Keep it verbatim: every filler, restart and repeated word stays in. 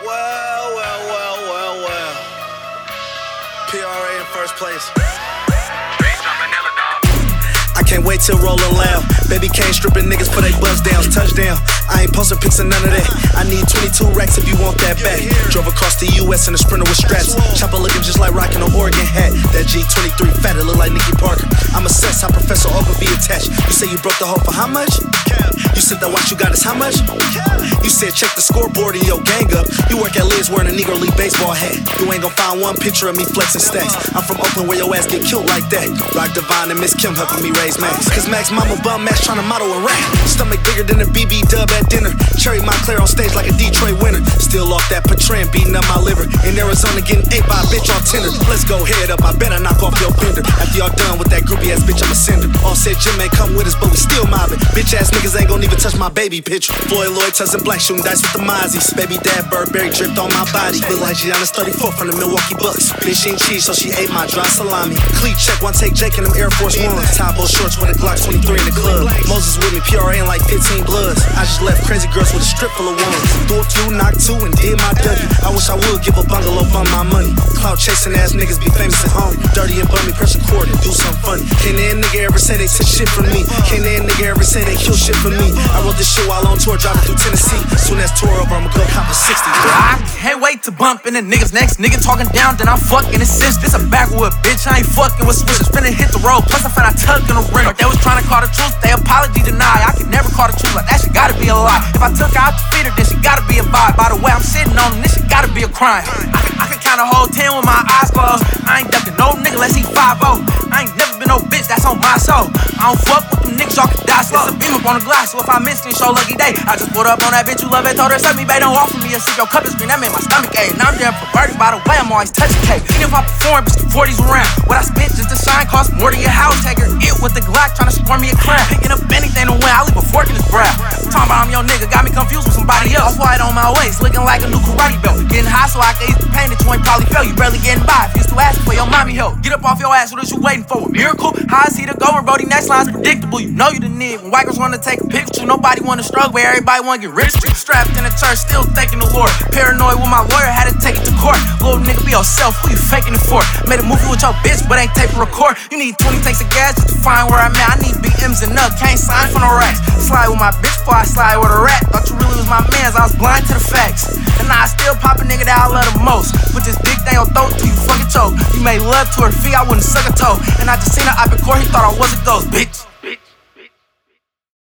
Well, well, well, well, well. P R A in first place. I can't wait till rollin' loud. Baby Kane stripping niggas for they buzz downs. Touchdown. I ain't posting pics of none of that. I need twenty-two racks if you want that back. Drove across the U S in a Sprinter with straps. Chopper looking just like rocking an Oregon hat. That G twenty-three fat, it look like Nicky Parker. I'm obsessed how Professor Oak be attached. You say you broke the hoe for how much? You said that watch you got is how much? You said check the scoreboard and your gang up. You work at Liz wearing a Negro League baseball hat. You ain't gon' find one picture of me flexing stacks. I'm from Oakland where your ass get killed like that. Rock Divine and Miss Kim helping me raise Max. Cause Max mama bum Max tryna model and rap. Stomach bigger than a B B dub at dinner. Cherry Montclair on stage like a Detroit winner. Still off that Patron beating up my liver. In Arizona getting ate by a bitch on Tinder. Let's go head up, I better knock off your fender. After y'all done with that groupie ass bitch, I'ma send her. All said Jim ain't come with us, but we still mobbing. Bitch ass niggas ain't gon' even touch my baby picture. Floyd Lloyd touching black, shooting dice with the Mozzies. Baby dad Burberry dripped on my body. Look like Giannis thirty-four from the Milwaukee Bucks. Bitch ain't cheese, so she ate my dry salami. Cleat check, one take Jake in them Air Force Ones. Tabo shorts with a Glock twenty-three in the club. Moses with me, P R A in like fifteen bloods. I just left crazy girls with a strip full of ones. Threw a few, knocked two, and did my W. I wish I would give a bungalow on my money. Clout chasing ass niggas be famous at home. Dirty and bummy, press a cord and do something funny. Can that nigga ever say they took shit from me? Can that nigga ever say they kill shit from me? I wrote this shit while on tour, driving through Tennessee. Soon as tour over, I'ma go cop a sixty. I can't wait to bump in the niggas next. Nigga talking down, then I'm fucking assist. This a backwood, bitch. I ain't fucking with switches. Finna hit the road, plus I found I tucked in the ring. They was trying to call the truth, they apology deny. I could never call the truth, like that shit gotta be a lie. If I took her out the feeder, then she gotta be a vibe. By the way, I'm sitting on them, this shit gotta be a crime. I can, I can count a whole ten with my eyes closed. I ain't ducking no nigga unless he five oh. I ain't never been no bitch, that's on my soul. I don't fuck with them niggas, y'all can die slow. It's a beam up on the glass, so if I miss it, show lucky day. I just put up on that bitch you love it, told her suck me, babe, don't offer me a sip. Your cup is green, that made my stomach ache. Now I'm there for birdie, by the way, I'm always touching cake. Even if I perform, bitch, the forties around. What I spent just to shine cost more than your house. Take her it with the Glock, tryna score me a crown. Picking up anything to win, I leave a fork in his brow. Talking about I'm your nigga, got me confused with somebody else. Off-white on my waist, looking like a new karate belt. Getting high so I can ease the pain that you ain't probably felt. You barely getting by, if you still asking for your mommy help. Get up off your ass, what is you waiting for? A miracle? How I see the going, bro, these next line's predictable. You know you the nigga. When white girls wanna take a picture, nobody wanna struggle, but everybody wanna get rich. Strapped in the church, still thanking the Lord. Paranoid with my lawyer, had to take it to court. Little nigga, be yourself, who you faking it for? Made a movie with your bitch, but ain't tape a record. You need twenty tanks of gas just to find where I'm at. I need B M's and up, can't sign for no racks. Slide with my bitch before I slide with a rat. Thought you really was my mans, I was blind to the facts. And now I still pop a nigga that I love the most. Put this dick down your throat till you fucking choke. You made love to her feet, I wouldn't suck a toe. And I just seen her up in court, he thought I was a ghost, bitch.